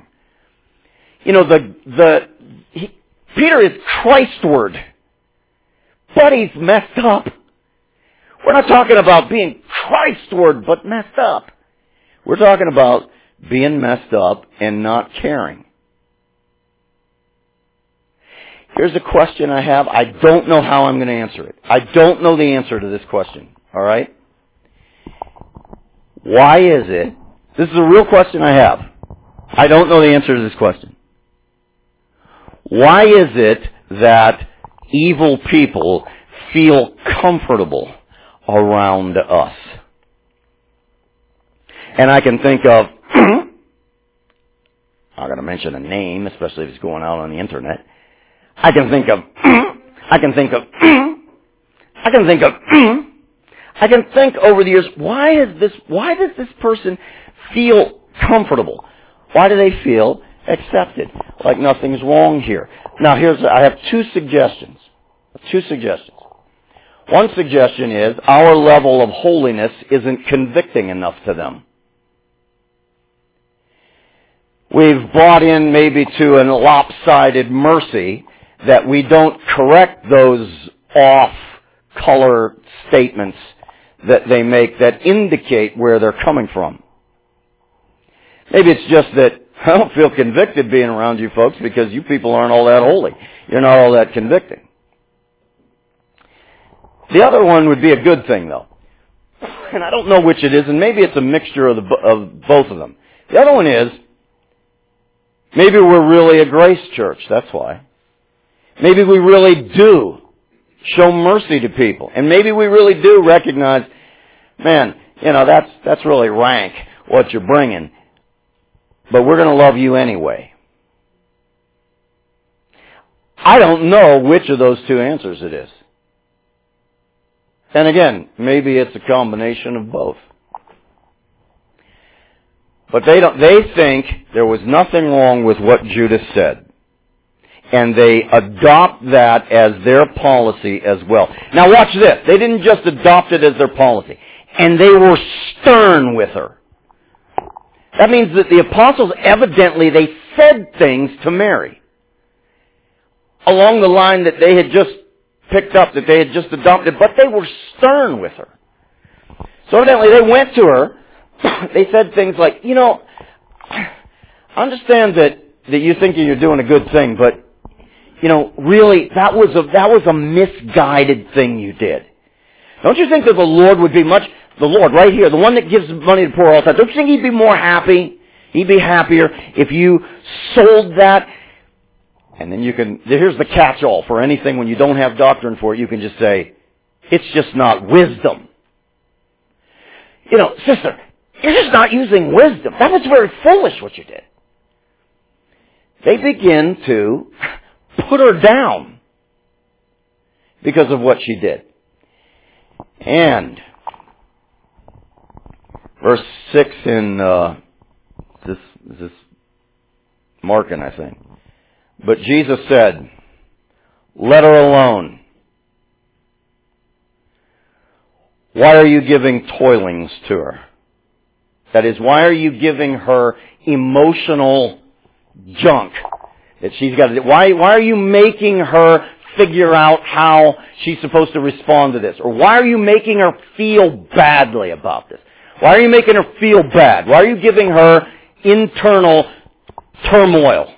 Peter is Christward, but he's messed up. We're not talking about being Christward, but messed up. We're talking about being messed up and not caring. Here's a question I have. I don't know how I'm going to answer it. I don't know the answer to this question. All right? Why is it? This is a real question I have. I don't know the answer to this question. Why is it that evil people feel comfortable around us? And I can think of, I'm not going to mention a name, especially if it's going out on the internet. I can think over the years, why does this person feel comfortable? Why do they feel accepted? Like nothing's wrong here. Now I have two suggestions. One suggestion is our level of holiness isn't convicting enough to them. We've bought in maybe to a lopsided mercy that we don't correct those off-color statements that they make that indicate where they're coming from. Maybe it's just that I don't feel convicted being around you folks because you people aren't all that holy. You're not all that convicting. The other one would be a good thing, though. And I don't know which it is, and maybe it's a mixture of both of them. The other one is, maybe we're really a grace church, that's why. Maybe we really do show mercy to people. And maybe we really do recognize, man, that's really rank what you're bringing. But we're going to love you anyway. I don't know which of those two answers it is. And again, maybe it's a combination of both. But they think there was nothing wrong with what Judas said. And they adopt that as their policy as well. Now watch this. They didn't just adopt it as their policy. And they were stern with her. That means that the apostles evidently, they said things to Mary along the line that they had just picked up, that they had just adopted, but they were stern with her. So evidently they went to her. They said things like, I understand that you think you're doing a good thing, but really, that was a misguided thing you did. Don't you think that the Lord would be the Lord right here, the one that gives money to poor all the time, don't you think He'd be more happy? He'd be happier if you sold that. And then here's the catch-all for anything when you don't have doctrine for it, you can just say, it's just not wisdom. Sister, you're just not using wisdom. That was very foolish what you did. They begin to put her down because of what she did. And verse 6 in this Markan, I think. But Jesus said, let her alone. Why are you giving toilings to her? That is, why are you giving her emotional junk that she's got to do? Why are you making her figure out how she's supposed to respond to this? Or why are you making her feel badly about this? Why are you making her feel bad? Why are you giving her internal turmoil?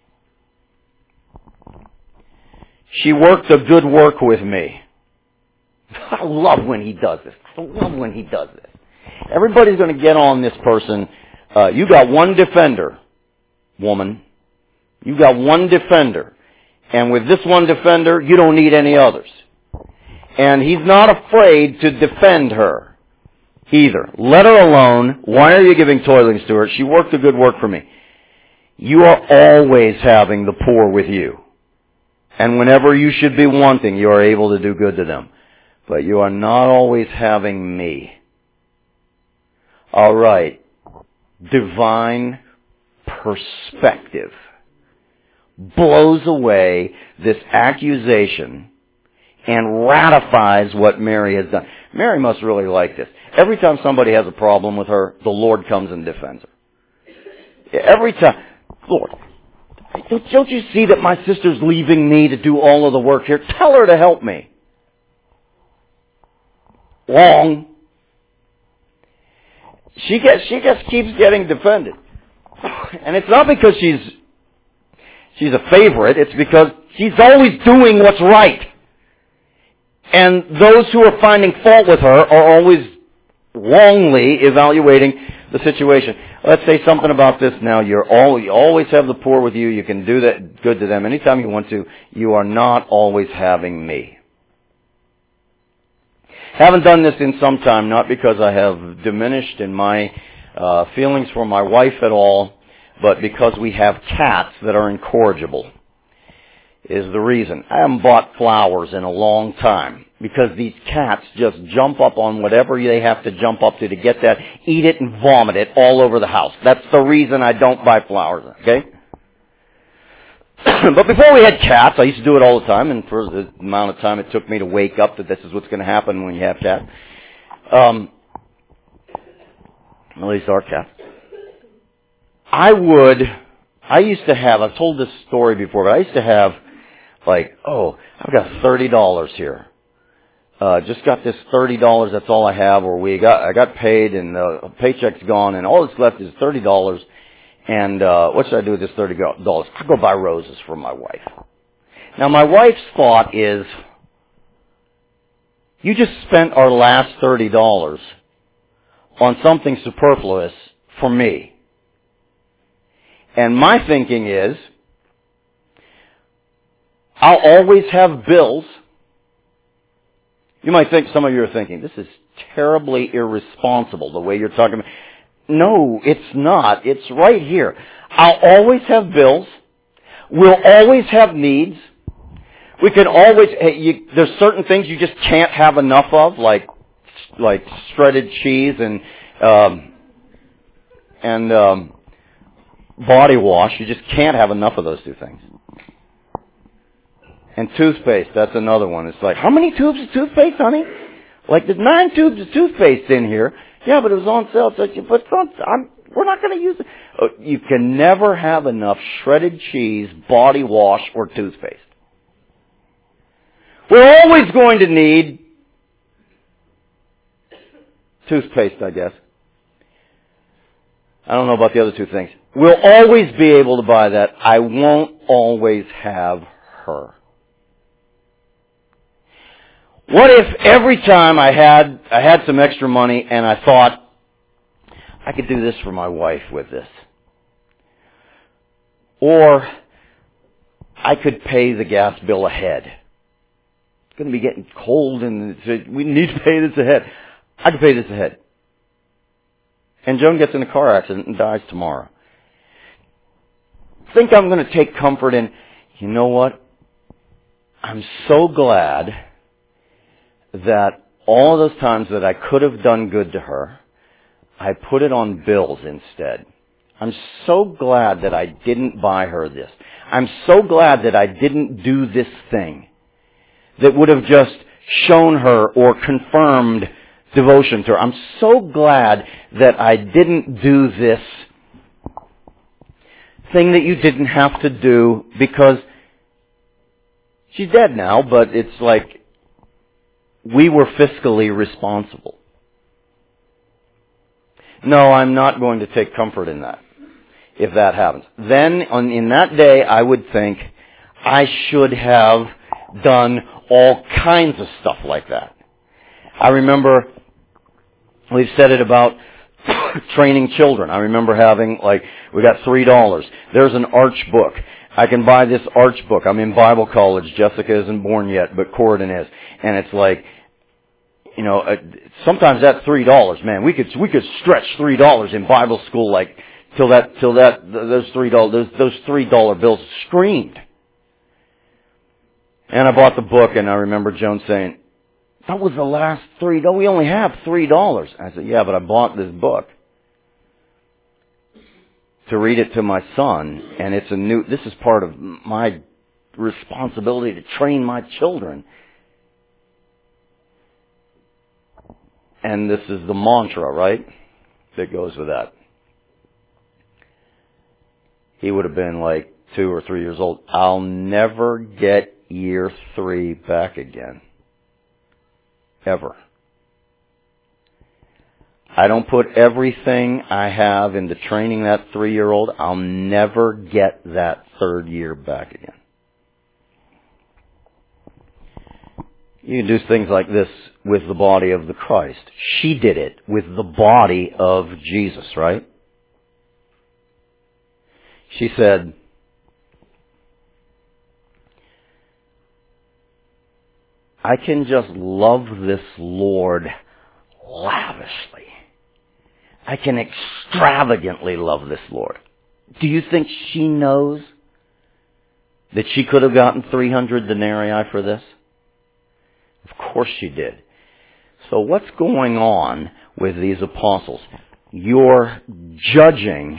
She worked a good work with me. I love when he does this. I love when he does this. Everybody's going to get on this person. You got one defender, woman. You got one defender. And with this one defender, you don't need any others. And he's not afraid to defend her either. Let her alone. Why are you giving toilings to her? She worked a good work for me. You are always having the poor with you. And whenever you should be wanting, you are able to do good to them. But you are not always having me. All right. Divine perspective blows away this accusation and ratifies what Mary has done. Mary must really like this. Every time somebody has a problem with her, the Lord comes and defends her. Every time. Lord, don't you see that my sister's leaving me to do all of the work here? Tell her to help me. Wrong. She just keeps getting defended. And it's not because she's a favorite, it's because she's always doing what's right. And those who are finding fault with her are always wrongly evaluating the situation. Let's say something about this now. You always have the poor with you. You can do that good to them anytime you want to. You are not always having me. Haven't done this in some time, not because I have diminished in my feelings for my wife at all, but because we have cats that are incorrigible is the reason. I haven't bought flowers in a long time because these cats just jump up on whatever they have to jump up to get that, eat it and vomit it all over the house. That's the reason I don't buy flowers, okay? But before we had cats, I used to do it all the time, and for the amount of time it took me to wake up that this is what's going to happen when you have cats. At least our cats. I used to have, I've told this story before, but I used to have I've got $30 here. Just got this $30, that's all I have, or I got paid and the paycheck's gone and all that's left is $30. And what should I do with this $30? I'll go buy roses for my wife. Now my wife's thought is, you just spent our last $30 on something superfluous for me. And my thinking is, I'll always have bills, You might think, some of you are thinking, this is terribly irresponsible, the way you're talking about. No, it's not. It's right here. I'll always have bills. We'll always have needs. We can always, there's certain things you just can't have enough of, like shredded cheese and body wash. You just can't have enough of those two things. And toothpaste, that's another one. It's like, how many tubes of toothpaste, honey? Like, there's 9 tubes of toothpaste in here. Yeah, but it was on sale. So we're not going to use it. You can never have enough shredded cheese, body wash, or toothpaste. We're always going to need toothpaste, I guess. I don't know about the other two things. We'll always be able to buy that. I won't always have her. What if every time I had some extra money and I thought, I could do this for my wife with this. Or I could pay the gas bill ahead. It's going to be getting cold and we need to pay this ahead. I could pay this ahead. And Joan gets in a car accident and dies tomorrow. I think I'm going to take comfort in, you know what? I'm so glad that all those times that I could have done good to her, I put it on bills instead. I'm so glad that I didn't buy her this. I'm so glad that I didn't do this thing that would have just shown her or confirmed devotion to her. I'm so glad that I didn't do this thing that you didn't have to do, because she's dead now, but it's like we were fiscally responsible. No, I'm not going to take comfort in that, if that happens. Then, in that day, I would think I should have done all kinds of stuff like that. I remember, we've said it about training children. I remember having, we got $3. There's an arch book. I can buy this arch book. I'm in Bible college. Jessica isn't born yet, but Corridon is. And it's like, sometimes that $3, man, we could stretch $3 in Bible school, till those $3 bills screamed. And I bought the book, and I remember Joan saying, that was the last $3. We only have $3. I said, yeah, but I bought this book to read it to my son, and this is part of my responsibility to train my children. And this is the mantra, right, that goes with that. He would have been 2 or 3 years old. I'll never get year 3 back again. Ever. I don't put everything I have into training that 3-year-old. I'll never get that 3rd year back again. You can do things like this with the body of the Christ. She did it with the body of Jesus, right? She said, I can just love this Lord lavishly. I can extravagantly love this Lord. Do you think she knows that she could have gotten 300 denarii for this? Of course she did. So what's going on with these apostles? You're judging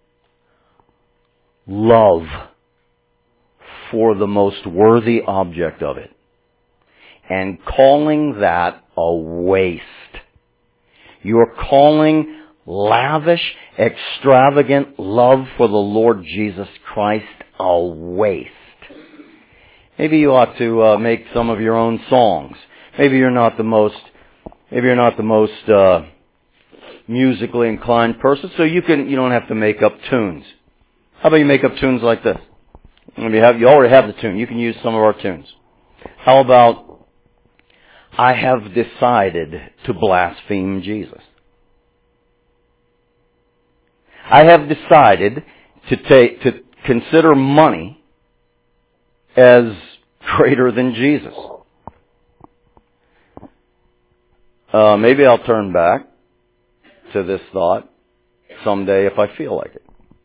love for the most worthy object of it and calling that a waste. You're calling lavish, extravagant love for the Lord Jesus Christ a waste. Maybe you ought to make some of your own songs. Maybe you're not the most musically inclined person, so you don't have to make up tunes. How about you make up tunes like this? You already have the tune. You can use some of our tunes. How about, I have decided to blaspheme Jesus. I have decided to consider money as greater than Jesus. Maybe I'll turn back to this thought someday if I feel like it.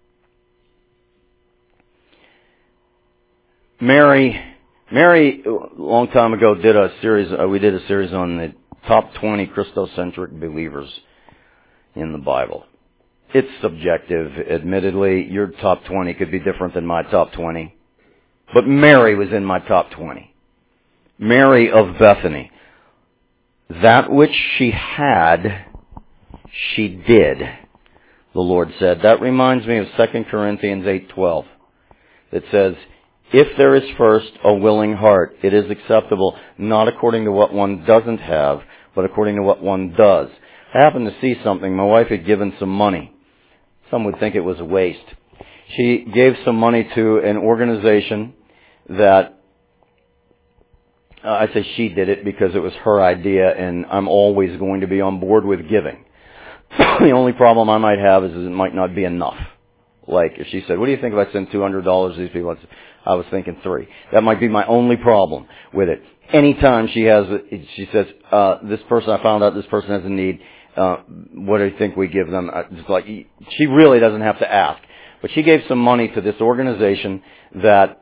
Mary, a long time ago, did a series. We did a series on the top 20 Christocentric believers in the Bible. It's subjective, admittedly. Your top 20 could be different than my top 20. But Mary was in my top 20. Mary of Bethany. That which she had, she did, the Lord said. That reminds me of 2 Corinthians 8:12. That says, if there is first a willing heart, it is acceptable, not according to what one doesn't have, but according to what one does. I happened to see something. My wife had given some money. Some would think it was a waste. She gave some money to an organization that, I say she did it because it was her idea, and I'm always going to be on board with giving. The only problem I might have is it might not be enough. Like if she said, what do you think if I send $200 to these people? I was thinking $3. That might be my only problem with it. Anytime she says, this person, I found out this person has a need, what do you think we give them? It's like, she really doesn't have to ask. But she gave some money to this organization that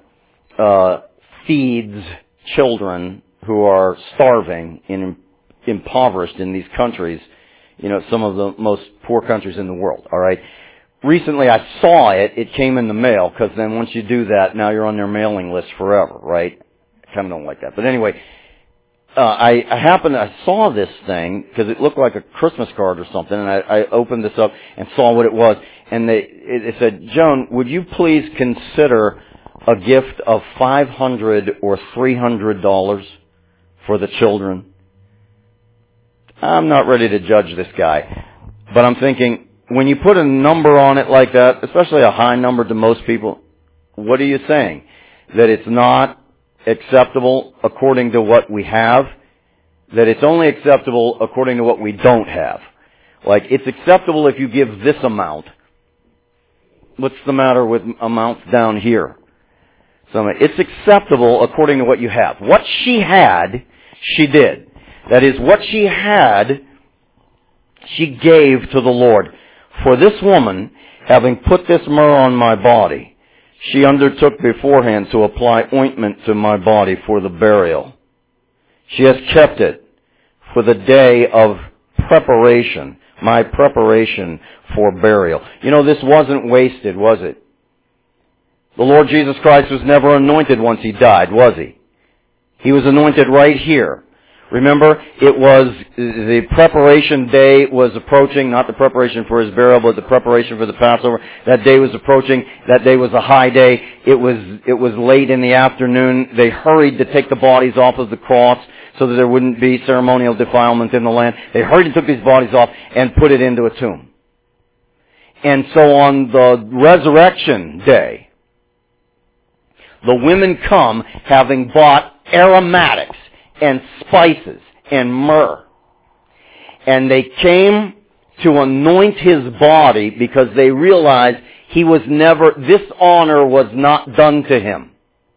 feeds children who are starving and impoverished in these countries, some of the most poor countries in the world, all right? Recently I saw it. It came in the mail, because then once you do that, now you're on their mailing list forever, right? I kind of don't like that. But anyway, I saw this thing, because it looked like a Christmas card or something, and I opened this up and saw what it was. And it said, Joan, would you please consider a gift of $500 or $300 for the children? I'm not ready to judge this guy, but I'm thinking, when you put a number on it like that, especially a high number to most people, what are you saying? That it's not acceptable according to what we have? That it's only acceptable according to what we don't have? Like, it's acceptable if you give this amount. What's the matter with amounts down here? So it's acceptable according to what you have. What she had, she did. That is, what she had, she gave to the Lord. For this woman, having put this myrrh on my body, she undertook beforehand to apply ointment to my body for the burial. She has kept it for the day of preparation, my preparation for burial. This wasn't wasted, was it? The Lord Jesus Christ was never anointed once He died, was He? He was anointed right here. Remember, it was the preparation day was approaching, not the preparation for His burial, but the preparation for the Passover. That day was approaching. That day was a high day. It was late in the afternoon. They hurried to take the bodies off of the cross so that there wouldn't be ceremonial defilement in the land. They hurried and took these bodies off and put it into a tomb. And so on the resurrection day, the women come having bought aromatics and spices and myrrh. And they came to anoint His body because they realized this honor was not done to Him.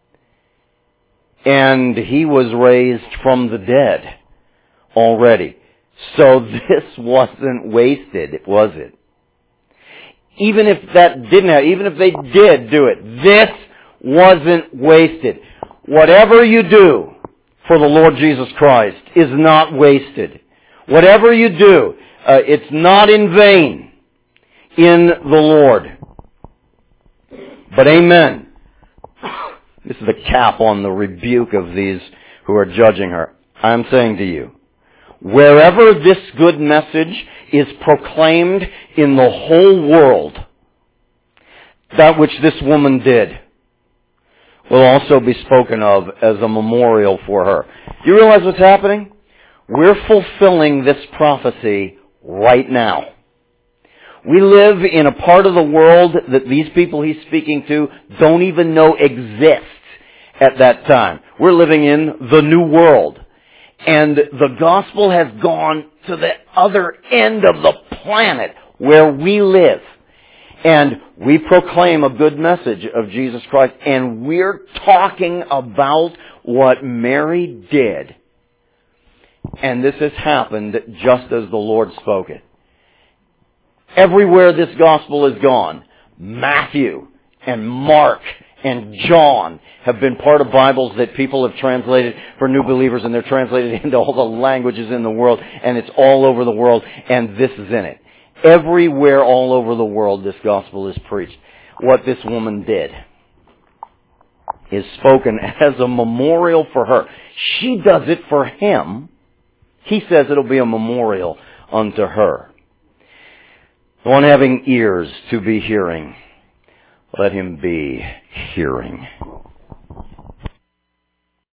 And He was raised from the dead already. So this wasn't wasted, was it? Even if even if they did do it, this wasn't wasted. Whatever you do for the Lord Jesus Christ is not wasted. Whatever you do, it's not in vain in the Lord. But amen. This is the cap on the rebuke of these who are judging her. I'm saying to you, wherever this good message is proclaimed in the whole world, that which this woman did will also be spoken of as a memorial for her. Do you realize what's happening? We're fulfilling this prophecy right now. We live in a part of the world that these people He's speaking to don't even know exists at that time. We're living in the new world. And the gospel has gone to the other end of the planet where we live. And we proclaim a good message of Jesus Christ. And we're talking about what Mary did. And this has happened just as the Lord spoke it. Everywhere this gospel has gone, Matthew and Mark and John have been part of Bibles that people have translated for new believers, and they're translated into all the languages in the world, and it's all over the world, and this is in it. Everywhere all over the world this gospel is preached. What this woman did is spoken as a memorial for her. She does it for him. He says it'll be a memorial unto her. The one having ears to be hearing, let him be hearing.